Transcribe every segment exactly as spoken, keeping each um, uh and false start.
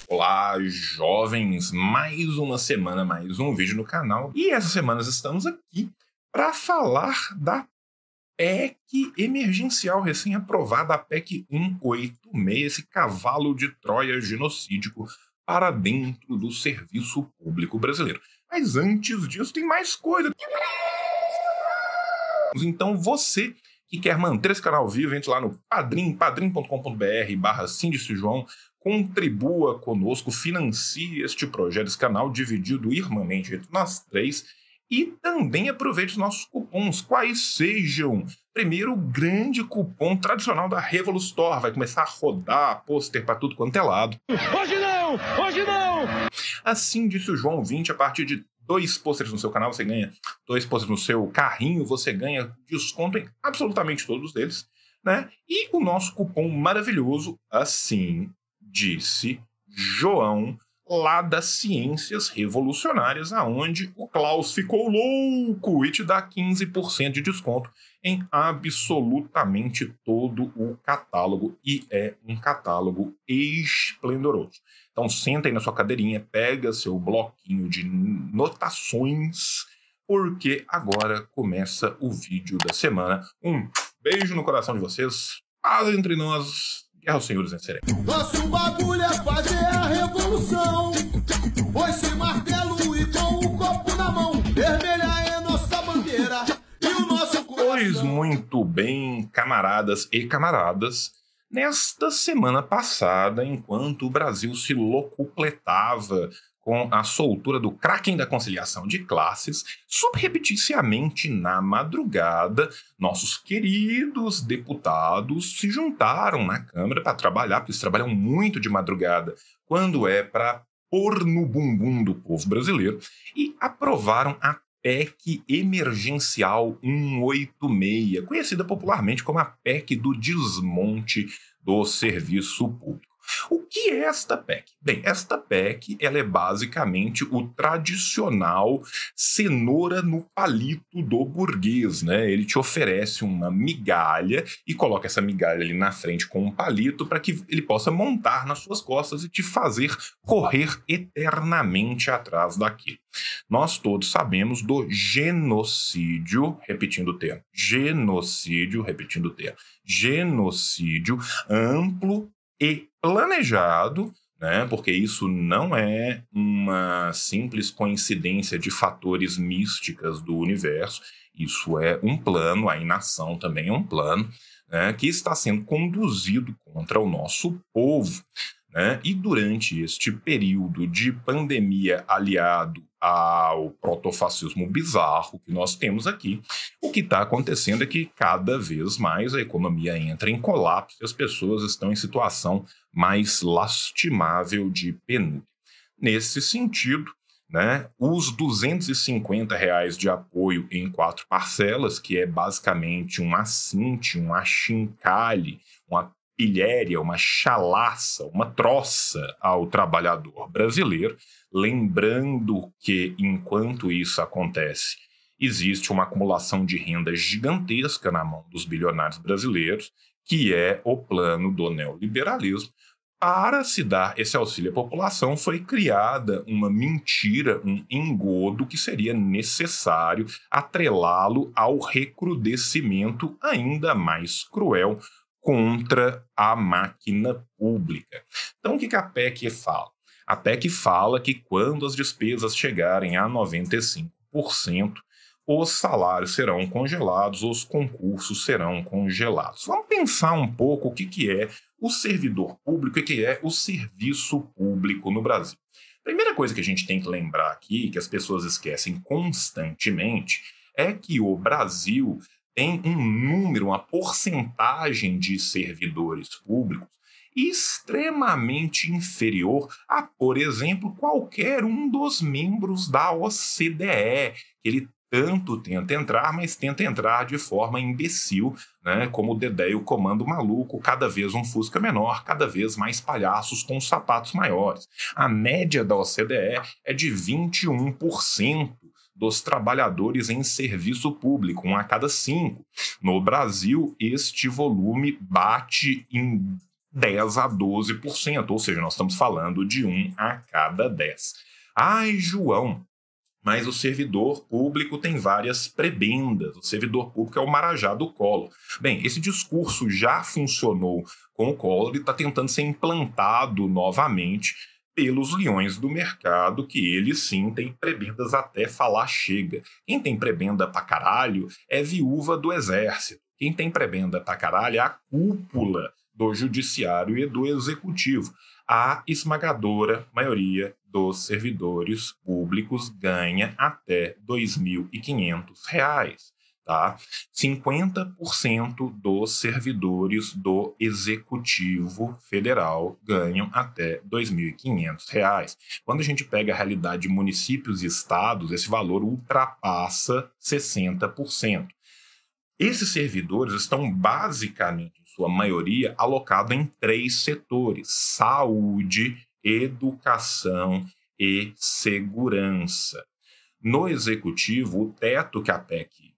Olá, jovens! Mais uma semana, mais um vídeo no canal. E essa semana estamos aqui para falar da P E C emergencial recém-aprovada, a P E C cento e oitenta e seis, esse cavalo de Troia genocídico para dentro do serviço público brasileiro. Mas antes disso, tem mais coisa. Então você que quer manter esse canal vivo, entre lá no padrim, padrim ponto com ponto br barra Síndice João, contribua conosco, financie este projeto, esse canal dividido irmãmente entre nós três, e também aproveite os nossos cupons, quais sejam. Primeiro, o grande cupom tradicional da Revolustore, vai começar a rodar pôster para tudo quanto é lado. Hoje não! Hoje não! Assim disse o João vinte, a partir de dois pôsteres no seu canal, você ganha dois pôsteres no seu carrinho, você ganha desconto em absolutamente todos eles, né? E o nosso cupom maravilhoso, assim disse João, lá das Ciências Revolucionárias, aonde o Klaus ficou louco e te dá quinze por cento de desconto em absolutamente todo o catálogo, e é um catálogo esplendoroso. Então senta aí na sua cadeirinha, pega seu bloquinho de notações, porque agora começa o vídeo da semana. Um beijo no coração de vocês, paz entre nós, guerra aos senhores venceremos. Nosso bagulho é fazer a revolução, pois sem martelo e com o copo na mão, vermelha é nossa bandeira e o nosso coração. Pois muito bem, camaradas e camaradas, nesta semana passada, enquanto o Brasil se locupletava com a soltura do Kraken da conciliação de classes, subrepeticiamente na madrugada, nossos queridos deputados se juntaram na Câmara para trabalhar, porque eles trabalham muito de madrugada, quando é para pôr no bumbum do povo brasileiro, e aprovaram a P E C emergencial cento e oitenta e seis, conhecida popularmente como a P E C do desmonte do serviço público. O que é esta P E C? Bem, esta P E C ela é basicamente o tradicional cenoura no palito do burguês, né? Ele te oferece uma migalha e coloca essa migalha ali na frente com um palito para que ele possa montar nas suas costas e te fazer correr eternamente atrás daquilo. Nós todos sabemos do genocídio, repetindo o termo, genocídio, repetindo o termo, genocídio amplo e planejado, né, porque isso não é uma simples coincidência de fatores místicas do universo, isso é um plano, a inação também é um plano, né, que está sendo conduzido contra o nosso povo. Né? E durante este período de pandemia aliado ao protofascismo bizarro que nós temos aqui, o que está acontecendo é que cada vez mais a economia entra em colapso e as pessoas estão em situação mais lastimável de penúria. Nesse sentido, né, os duzentos e cinquenta reais de apoio em quatro parcelas, que é basicamente um assinte, um achincalhe, uma pilhéria, uma chalaça, uma troça ao trabalhador brasileiro, lembrando que, enquanto isso acontece, existe uma acumulação de renda gigantesca na mão dos bilionários brasileiros, que é o plano do neoliberalismo. Para se dar esse auxílio à população, foi criada uma mentira, um engodo que seria necessário atrelá-lo ao recrudescimento ainda mais cruel contra a máquina pública. Então, o que a P E C fala? A P E C fala que quando as despesas chegarem a noventa e cinco por cento, os salários serão congelados, os concursos serão congelados. Vamos pensar um pouco o que, que é o servidor público e o que é o serviço público no Brasil. Primeira coisa que a gente tem que lembrar aqui, que as pessoas esquecem constantemente, é que o Brasil tem um número, uma porcentagem de servidores públicos extremamente inferior a, por exemplo, qualquer um dos membros da O C D E, que ele tanto tenta entrar, mas tenta entrar de forma imbecil, né? Como o Dedé e o Comando Maluco, cada vez um Fusca menor, cada vez mais palhaços com sapatos maiores. A média da O C D E é de vinte e um por cento. Dos trabalhadores em serviço público, um a cada cinco. No Brasil, este volume bate em dez a doze por cento, ou seja, nós estamos falando de um a cada dez. Ai, João, mas o servidor público tem várias prebendas, o servidor público é o marajá do Collor. Bem, esse discurso já funcionou com o Collor e está tentando ser implantado novamente pelos leões do mercado, que eles sim têm prebendas até falar chega. Quem tem prebenda pra caralho é viúva do exército. Quem tem prebenda pra caralho é a cúpula do judiciário e do executivo. A esmagadora maioria dos servidores públicos ganha até dois mil e quinhentos reais. Tá? cinquenta por cento dos servidores do Executivo Federal ganham até dois mil e quinhentos reais. Quando a gente pega a realidade de municípios e estados, esse valor ultrapassa sessenta por cento. Esses servidores estão basicamente, em sua maioria, alocados em três setores: saúde, educação e segurança. No Executivo, o teto que a P E C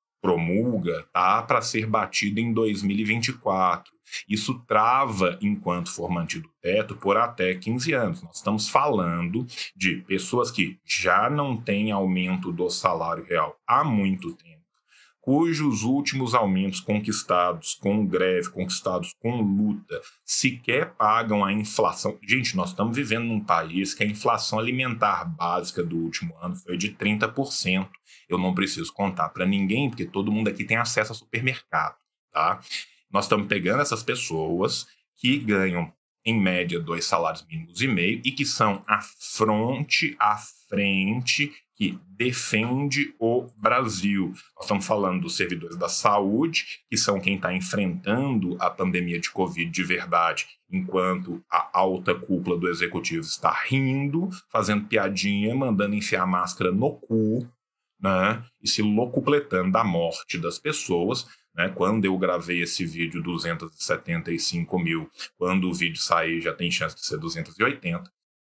promulga tá para ser batido em dois mil e vinte e quatro. Isso trava, enquanto for mantido o teto, por até quinze anos. Nós estamos falando de pessoas que já não têm aumento do salário real há muito tempo, cujos últimos aumentos conquistados com greve, conquistados com luta, sequer pagam a inflação. Gente, nós estamos vivendo num país que a inflação alimentar básica do último ano foi de trinta por cento. Eu não preciso contar para ninguém, porque todo mundo aqui tem acesso a supermercado, tá? Nós estamos pegando essas pessoas que ganham, em média, dois salários mínimos e meio e que são a fronte, a frente que defende o Brasil. Nós estamos falando dos servidores da saúde, que são quem está enfrentando a pandemia de Covid de verdade, enquanto a alta cúpula do Executivo está rindo, fazendo piadinha, mandando enfiar máscara no cu, né, e se locupletando da morte das pessoas. Né? Quando eu gravei esse vídeo, duzentos e setenta e cinco mil, quando o vídeo sair já tem chance de ser duzentos e oitenta.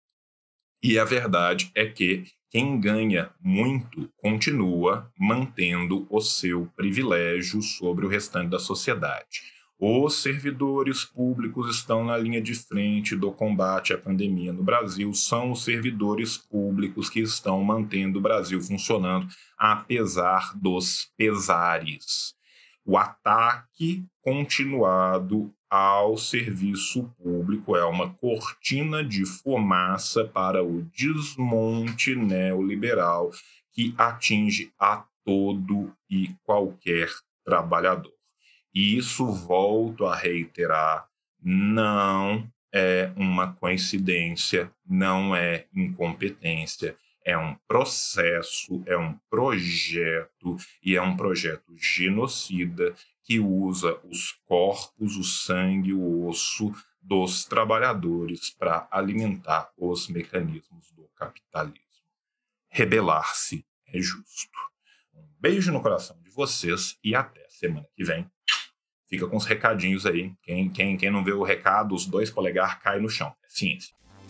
E a verdade é que quem ganha muito continua mantendo o seu privilégio sobre o restante da sociedade. Os servidores públicos estão na linha de frente do combate à pandemia no Brasil, são os servidores públicos que estão mantendo o Brasil funcionando, apesar dos pesares. O ataque continuado ao serviço público é uma cortina de fumaça para o desmonte neoliberal que atinge a todo e qualquer trabalhador. E isso, volto a reiterar, não é uma coincidência, não é incompetência, é um processo, é um projeto, e é um projeto genocida que usa os corpos, o sangue, o osso dos trabalhadores para alimentar os mecanismos do capitalismo. Rebelar-se é justo. Um beijo no coração de vocês e até semana que vem. Fica com os recadinhos aí. Quem, quem, quem não vê o recado, os dois polegar caem no chão. É ciência.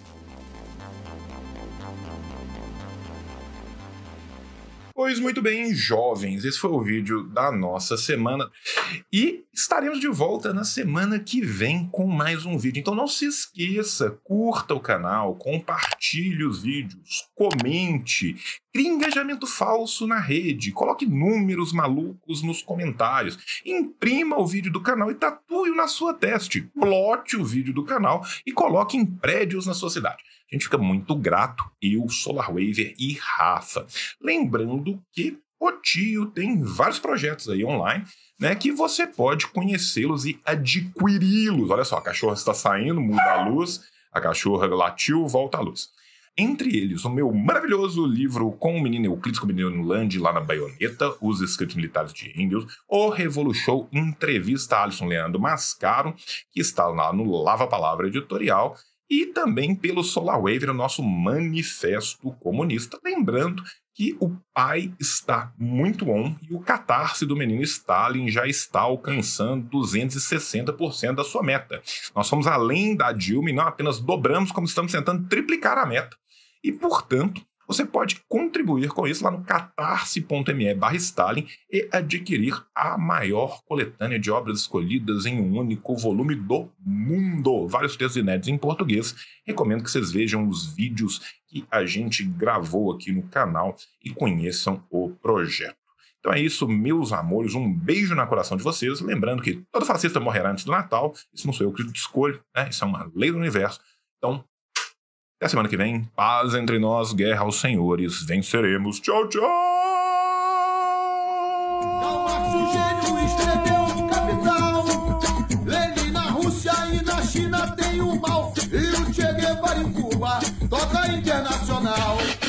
Pois muito bem, jovens, esse foi o vídeo da nossa semana e estaremos de volta na semana que vem com mais um vídeo. Então não se esqueça, curta o canal, compartilhe os vídeos, comente, crie engajamento falso na rede, coloque números malucos nos comentários, imprima o vídeo do canal e tatue-o na sua testa, plote o vídeo do canal e coloque em prédios na sua cidade. A gente fica muito grato, eu, SolarWaver e Rafa. Lembrando que o tio tem vários projetos aí online, né, que você pode conhecê-los e adquiri-los. Olha só, a cachorra está saindo, muda a luz, a cachorra latiu, volta a luz. Entre eles, o meu maravilhoso livro Com o Menino Euclides, com o Menino Land, lá na baioneta, Os Escritos Militares de Engels, o Revolution Entrevista a Alisson Leandro Mascaro, que está lá no Lava Palavra Editorial, e também pelo SolarWaver, o nosso manifesto comunista. Lembrando que o pai está muito on e o catarse do menino Stalin já está alcançando duzentos e sessenta por cento da sua meta. Nós somos além da Dilma e não apenas dobramos, como estamos tentando triplicar a meta. E, portanto, Você pode contribuir com isso lá no catarse.me barra Stalin e adquirir a maior coletânea de obras escolhidas em um único volume do mundo. Vários textos inéditos em português. Recomendo que vocês vejam os vídeos que a gente gravou aqui no canal e conheçam o projeto. Então é isso, meus amores, um beijo no coração de vocês. Lembrando que todo fascista morrerá antes do Natal. Isso não sou eu que escolho, né? Isso é uma lei do universo. Então, até semana que vem, paz entre nós, guerra aos senhores, venceremos. Tchau, tchau! Karl Marx, o gênio, escreveu Capital. Lenin na Rússia e na China tem o mal. E o Che Guevara em Cuba toca Internacional.